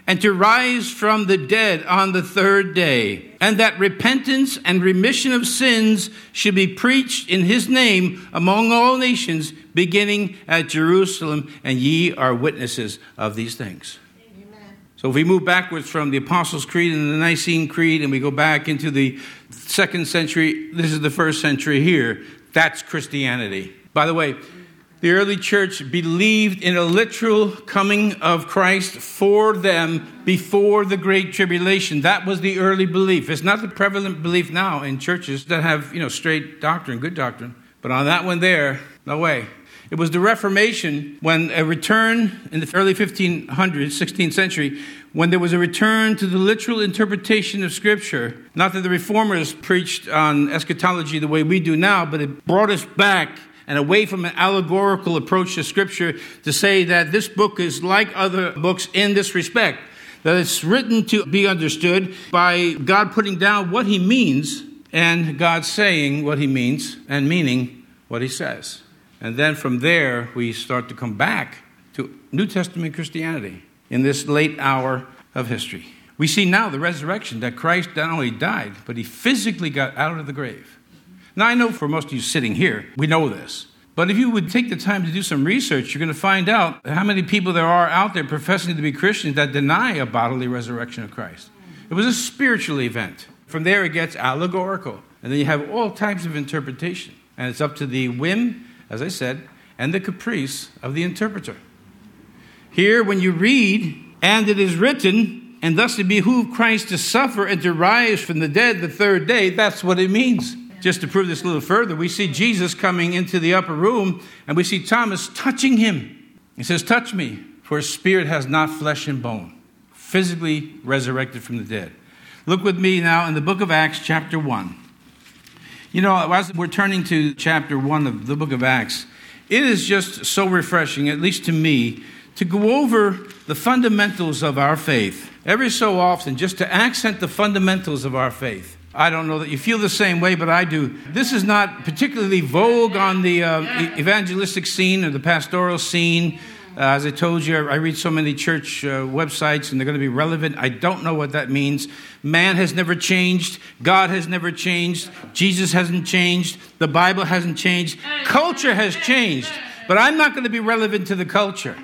and to rise from the dead on the third day, and that repentance and remission of sins should be preached in his name among all nations, beginning at Jerusalem, and ye are witnesses of these things. Amen. So if we move backwards from the Apostles' Creed and the Nicene Creed, and we go back into the second century, this is the first century here, that's Christianity. By the way, the early church believed in a literal coming of Christ for them before the Great Tribulation. That was the early belief. It's not the prevalent belief now in churches that have, you know, straight doctrine, good doctrine. But on that one there, no way. It was the Reformation, when a return in the early fifteen hundreds, sixteenth century, when there was a return to the literal interpretation of Scripture. Not that the Reformers preached on eschatology the way we do now, but it brought us back and away from an allegorical approach to Scripture to say that this book is like other books in this respect, that it's written to be understood by God putting down what he means and God saying what he means and meaning what he says. And then from there, we start to come back to New Testament Christianity in this late hour of history. We see now the resurrection, that Christ not only died, but he physically got out of the grave. Now, I know for most of you sitting here, we know this. But if you would take the time to do some research, you're going to find out how many people there are out there professing to be Christians that deny a bodily resurrection of Christ. It was a spiritual event. From there, it gets allegorical. And then you have all types of interpretation. And it's up to the whim, as I said, and the caprice of the interpreter. Here, when you read, and it is written, and thus it behooved Christ to suffer and to rise from the dead the third day, that's what it means. Just to prove this a little further, we see Jesus coming into the upper room, and we see Thomas touching him. He says, touch me, for his spirit has not flesh and bone. Physically resurrected from the dead. Look with me now in the book of Acts, chapter one. You know, as we're turning to chapter one of the book of Acts, it is just so refreshing, at least to me, to go over the fundamentals of our faith. Every so often, just to accent the fundamentals of our faith. I don't know that you feel the same way, but I do. This is not particularly vogue on the uh, evangelistic scene or the pastoral scene. Uh, as I told you, I read so many church uh, websites, and they're going to be relevant. I don't know what that means. Man has never changed. God has never changed. Jesus hasn't changed. The Bible hasn't changed. Culture has changed. But I'm not going to be relevant to the culture.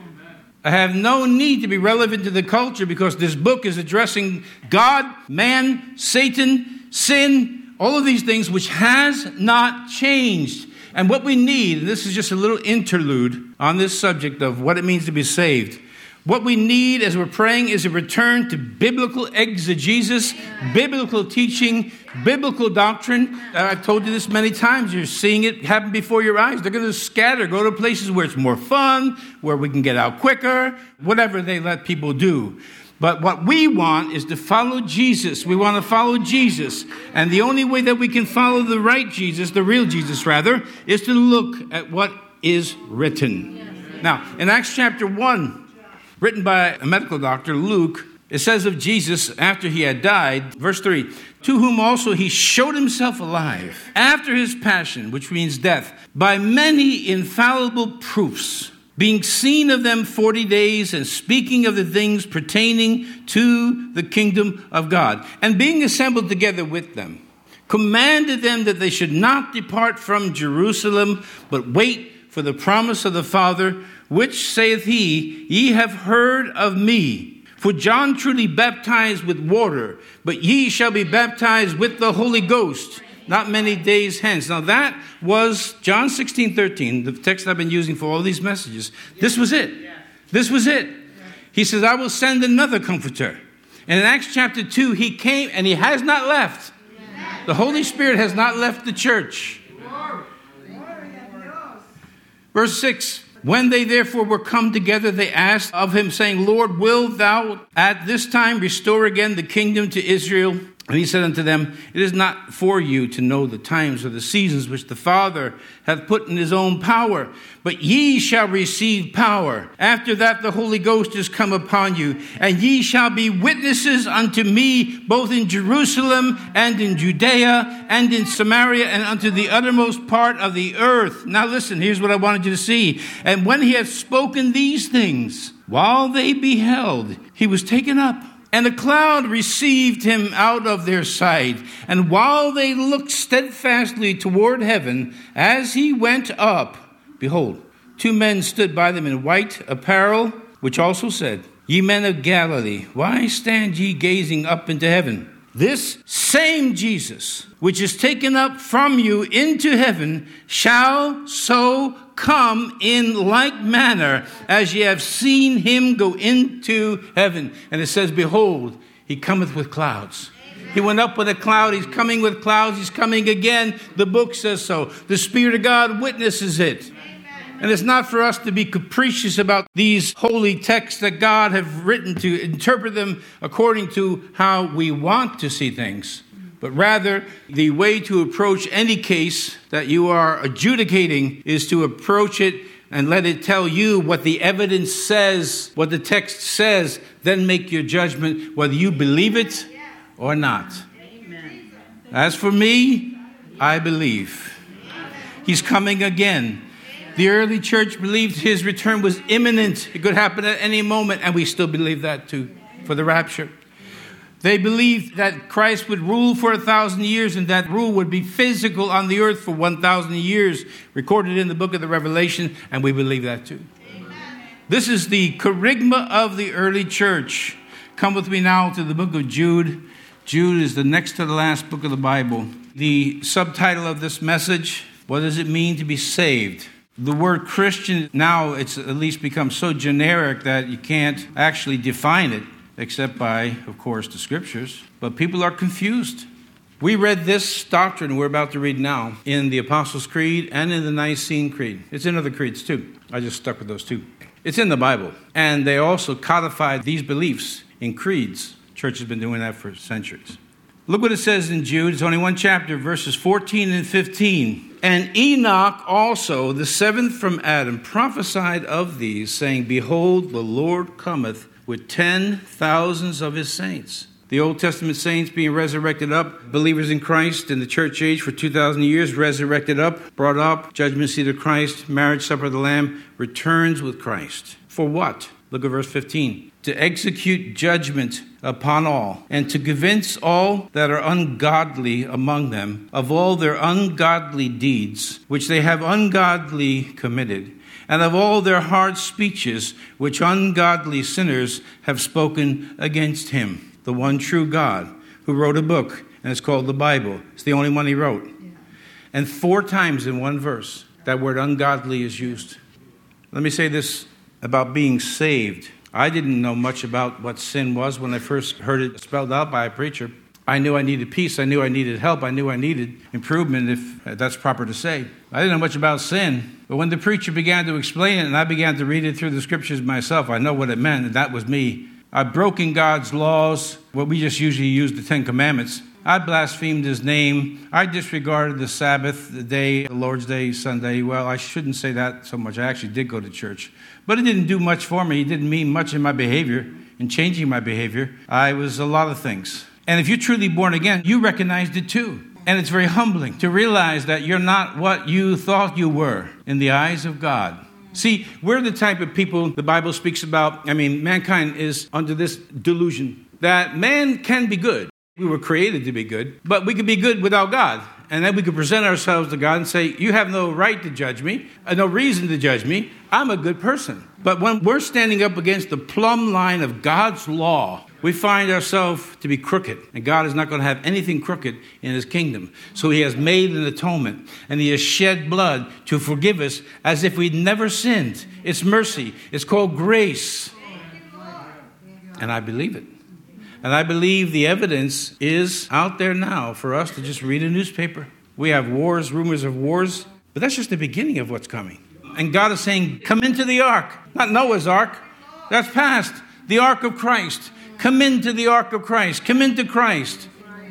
I have no need to be relevant to the culture because this book is addressing God, man, Satan, sin, all of these things which has not changed. And what we need, and this is just a little interlude on this subject of what it means to be saved. What we need as we're praying is a return to biblical exegesis, biblical teaching, biblical doctrine. Uh, I've told you this many times. You're seeing it happen before your eyes. They're going to scatter, go to places where it's more fun, where we can get out quicker, whatever they let people do. But what we want is to follow Jesus. We want to follow Jesus. And the only way that we can follow the right Jesus, the real Jesus rather, is to look at what is written. Now, in Acts chapter one, written by a medical doctor, Luke, it says of Jesus after he had died, verse three, to whom also he showed himself alive after his passion, which means death, by many infallible proofs, being seen of them forty days and speaking of the things pertaining to the kingdom of God, and being assembled together with them, commanded them that they should not depart from Jerusalem, but wait for the promise of the Father, which saith he, ye have heard of me. For John truly baptized with water, but ye shall be baptized with the Holy Ghost not many days hence. Now that was John sixteen thirteen, the text I've been using for all these messages. This was it. This was it. He says, I will send another comforter. And in Acts chapter two, he came and he has not left. The Holy Spirit has not left the church. Verse six, when they therefore were come together, they asked of him, saying, Lord, wilt thou at this time restore again the kingdom to Israel? And he said unto them, It is not for you to know the times or the seasons which the Father hath put in his own power, but ye shall receive power. After that the Holy Ghost is come upon you, and ye shall be witnesses unto me both in Jerusalem and in Judea and in Samaria and unto the uttermost part of the earth. Now listen, here's what I wanted you to see. And when he had spoken these things, while they beheld, he was taken up. And a cloud received him out of their sight. And while they looked steadfastly toward heaven, as he went up, behold, two men stood by them in white apparel, which also said, Ye men of Galilee, why stand ye gazing up into heaven? This same Jesus, which is taken up from you into heaven, shall so come in like manner as ye have seen him go into heaven. And it says, Behold, he cometh with clouds. He went up with a cloud. He's coming with clouds. He's coming again. The book says so. The Spirit of God witnesses it. And it's not for us to be capricious about these holy texts that God has written, to interpret them according to how we want to see things. But rather, the way to approach any case that you are adjudicating is to approach it and let it tell you what the evidence says, what the text says, then make your judgment whether you believe it or not. Amen. As for me, I believe. He's coming again. The early church believed his return was imminent. It could happen at any moment, and we still believe that too, for the rapture. They believed that Christ would rule for a thousand years, and that rule would be physical on the earth for one thousand years, recorded in the book of the Revelation, and we believe that too. Amen. This is the kerygma of the early church. Come with me now to the book of Jude. Jude is the next to the last book of the Bible. The subtitle of this message, What does it mean to be saved? The word Christian, now it's at least become so generic that you can't actually define it, except by, of course, the scriptures. But people are confused. We read this doctrine we're about to read now in the Apostles' Creed and in the Nicene Creed. It's in other creeds too. I just stuck with those two. It's in the Bible. And they also codified these beliefs in creeds. Church has been doing that for centuries. Look what it says in Jude. It's only one chapter, verses fourteen and fifteen. And Enoch also, the seventh from Adam, prophesied of these, saying, Behold, the Lord cometh with ten thousands of his saints. The Old Testament saints being resurrected up, believers in Christ in the church age for two thousand years, resurrected up, brought up, judgment seat of Christ, marriage supper of the Lamb, returns with Christ. For what? Look at verse fifteen. To execute judgment upon all, and to convince all that are ungodly among them of all their ungodly deeds, which they have ungodly committed, and of all their hard speeches, which ungodly sinners have spoken against him, the one true God, who wrote a book, and it's called the Bible. It's the only one he wrote. Yeah. And four times in one verse, that word ungodly is used. Let me say this about being saved. I didn't know much about what sin was when I first heard it spelled out by a preacher. I knew I needed peace. I knew I needed help. I knew I needed improvement, if that's proper to say. I didn't know much about sin. But when the preacher began to explain it and I began to read it through the scriptures myself, I know what it meant, and that was me. I've broken God's laws, what we just usually use, the Ten Commandments. I blasphemed his name. I disregarded the Sabbath, the day, the Lord's Day, Sunday. Well, I shouldn't say that so much. I actually did go to church. But it didn't do much for me. It didn't mean much in my behavior, in changing my behavior. I was a lot of things. And if you're truly born again, you recognized it too. And it's very humbling to realize that you're not what you thought you were in the eyes of God. See, we're the type of people the Bible speaks about. I mean, mankind is under this delusion that man can be good. We were created to be good, but we could be good without God. And then we could present ourselves to God and say, you have no right to judge me, no reason to judge me. I'm a good person. But when we're standing up against the plumb line of God's law, we find ourselves to be crooked. And God is not going to have anything crooked in his kingdom. So he has made an atonement, and he has shed blood to forgive us as if we'd never sinned. It's mercy. It's called grace. And I believe it. And I believe the evidence is out there now for us to just read a newspaper. We have wars, rumors of wars, but that's just the beginning of what's coming. And God is saying, come into the ark. Not Noah's ark. That's past. The ark of Christ. Come into the ark of Christ. Come into Christ.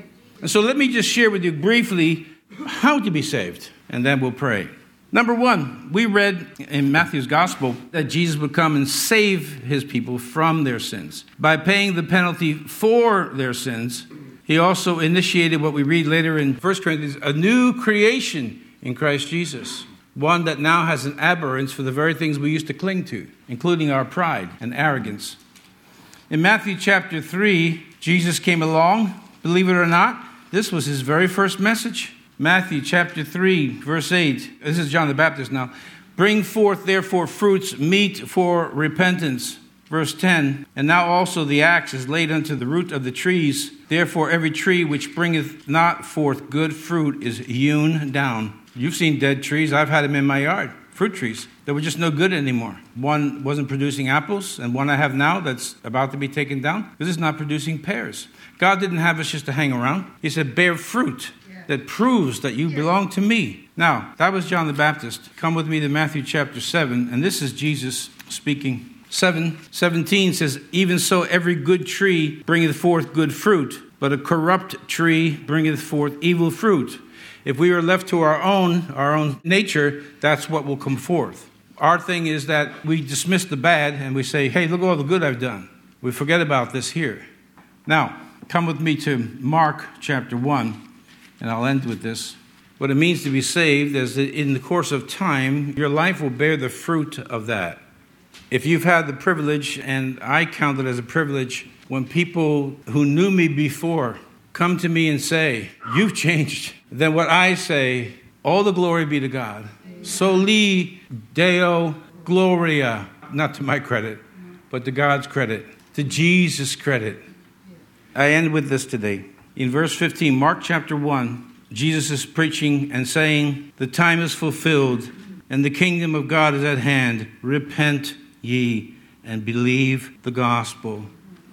And so let me just share with you briefly how to be saved, and then we'll pray. Number one, we read in Matthew's gospel that Jesus would come and save his people from their sins. By paying the penalty for their sins, he also initiated what we read later in First Corinthians, a new creation in Christ Jesus. One that now has an abhorrence for the very things we used to cling to, including our pride and arrogance. In Matthew chapter three, Jesus came along. Believe it or not, this was his very first message. Matthew chapter three, verse eight. This is John the Baptist now. Bring forth therefore fruits meet for repentance. Verse ten. And now also the axe is laid unto the root of the trees. Therefore every tree which bringeth not forth good fruit is hewn down. You've seen dead trees. I've had them in my yard. Fruit trees that were just no good anymore. One wasn't producing apples, and one I have now that's about to be taken down because it's not producing pears. God didn't have us just to hang around. He said, bear fruit that proves that you belong to me. Now, that was John the Baptist. Come with me to Matthew chapter seven, and this is Jesus speaking. seven seventeen says, even so every good tree bringeth forth good fruit, but a corrupt tree bringeth forth evil fruit. If we are left to our own, our own nature, that's what will come forth. Our thing is that we dismiss the bad and we say, hey, look at all the good I've done. We forget about this here. Now, come with me to Mark chapter one, and I'll end with this. What it means to be saved is that in the course of time, your life will bear the fruit of that. If you've had the privilege, and I count it as a privilege, when people who knew me before come to me and say, you've changed, then what I say, all the glory be to God. Soli Deo Gloria. Not to my credit, but to God's credit, to Jesus' credit. I end with this today. In verse fifteen, Mark chapter one, Jesus is preaching and saying, the time is fulfilled and the kingdom of God is at hand. Repent ye and believe the gospel.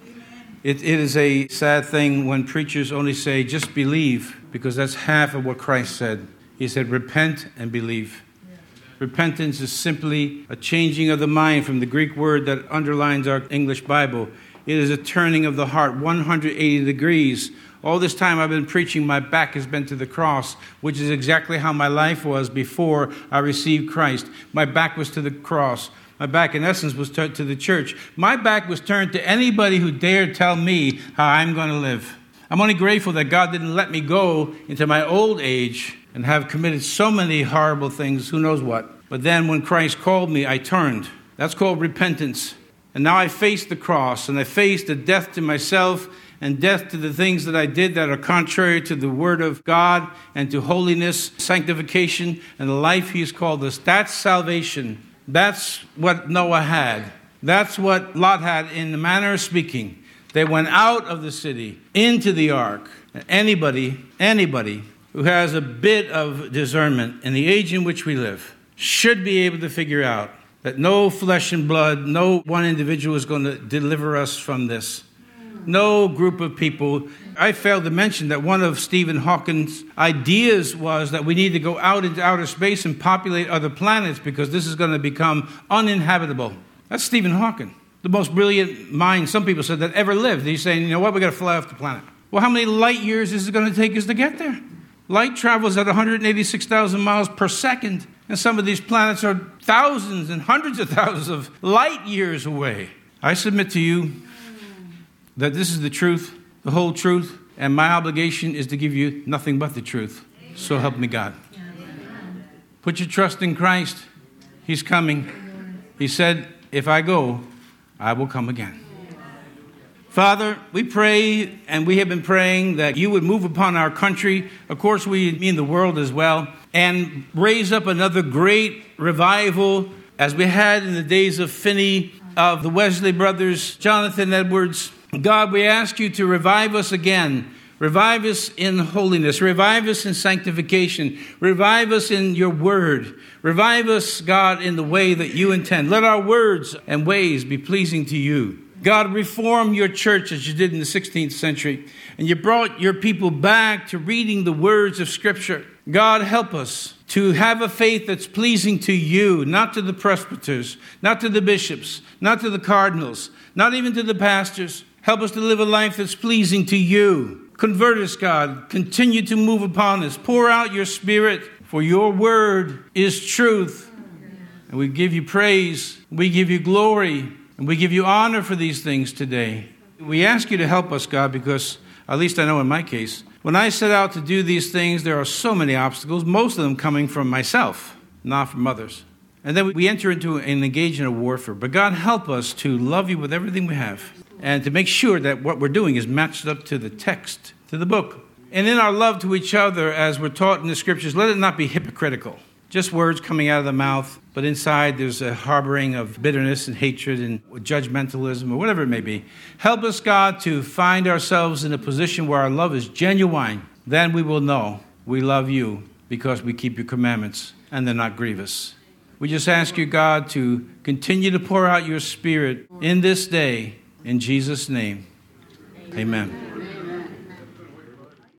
It, it is a sad thing when preachers only say, just believe, because that's half of what Christ said. He said, repent and believe. Yeah. Repentance is simply a changing of the mind from the Greek word that underlines our English Bible. It is a turning of the heart one hundred eighty degrees. All this time I've been preaching, my back has been to the cross, which is exactly how my life was before I received Christ. My back was to the cross. My back, in essence, was turned to the church. My back was turned to anybody who dared tell me how I'm going to live. I'm only grateful that God didn't let me go into my old age and have committed so many horrible things, who knows what. But then when Christ called me, I turned. That's called repentance. And now I face the cross, and I face the death to myself and death to the things that I did that are contrary to the word of God and to holiness, sanctification, and the life he's called us. That's salvation. That's what Noah had. That's what Lot had in the manner of speaking. They went out of the city into the ark. Anybody, anybody who has a bit of discernment in the age in which we live should be able to figure out that no flesh and blood, no one individual is going to deliver us from this. No group of people. I failed to mention that one of Stephen Hawking's ideas was that we need to go out into outer space and populate other planets because this is going to become uninhabitable. That's Stephen Hawking, the most brilliant mind, some people said, that ever lived. He's saying, you know what, we've got to fly off the planet. Well, how many light years is it going to take us to get there? Light travels at one hundred eighty-six thousand miles per second, and some of these planets are thousands and hundreds of thousands of light years away. I submit to you that this is the truth, the whole truth, and my obligation is to give you nothing but the truth. So help me God. Put your trust in Christ. He's coming. He said, if I go, I will come again. Father, we pray, and we have been praying that you would move upon our country. Of course, we mean the world as well, and raise up another great revival as we had in the days of Finney, of the Wesley brothers, Jonathan Edwards. God, we ask you to revive us again. Revive us in holiness. Revive us in sanctification. Revive us in your word. Revive us, God, in the way that you intend. Let our words and ways be pleasing to you. God, reform your church as you did in the sixteenth century. And you brought your people back to reading the words of Scripture. God, help us to have a faith that's pleasing to you, not to the presbyters, not to the bishops, not to the cardinals, not even to the pastors. Help us to live a life that's pleasing to you. Convert us, God. Continue to move upon us. Pour out your Spirit, for your word is truth. And we give you praise, we give you glory, and we give you honor for these things today. We ask you to help us, God, because, at least I know in my case, when I set out to do these things, there are so many obstacles, most of them coming from myself, not from others. And then we enter into and engage in a warfare. But God, help us to love you with everything we have and to make sure that what we're doing is matched up to the text, to the book. And in our love to each other, as we're taught in the scriptures, let it not be hypocritical. Just words coming out of the mouth, but inside there's a harboring of bitterness and hatred and judgmentalism or whatever it may be. Help us, God, to find ourselves in a position where our love is genuine. Then we will know we love you because we keep your commandments and they're not grievous. We just ask you, God, to continue to pour out your Spirit in this day. In Jesus' name, amen.